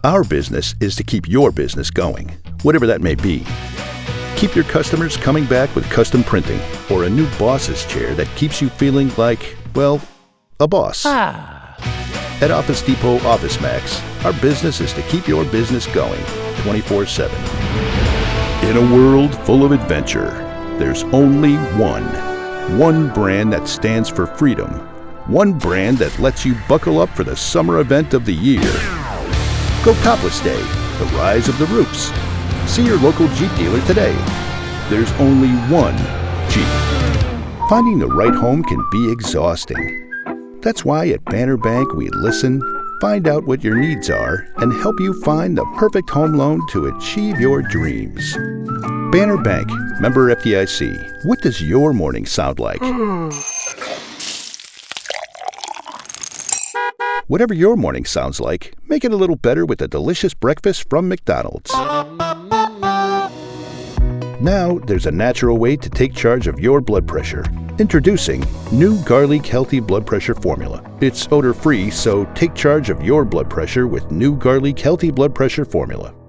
Our business is to keep your business going, whatever that may be. Keep your customers coming back with custom printing or a new boss's chair that keeps you feeling like, well, a boss. At Office Depot Office Max, our business is to keep your business going 24/7. In a world full of adventure, there's only one brand that stands for freedom, one brand that lets you buckle up for the summer event of the year. Go Topless Day, the rise of the roofs. See your local Jeep dealer today. There's only one Jeep. Finding the right home can be exhausting. That's why at Banner Bank we listen, find out what your needs are, and help you find the perfect home loan to achieve your dreams. Banner Bank, member FDIC. What does your morning sound like? Whatever your morning sounds like, make it a little better with a delicious breakfast from McDonald's. Now, there's a natural way to take charge of your blood pressure. Introducing new Garlic Healthy Blood Pressure Formula. It's odor-free, so take charge of your blood pressure with new Garlic Healthy Blood Pressure Formula.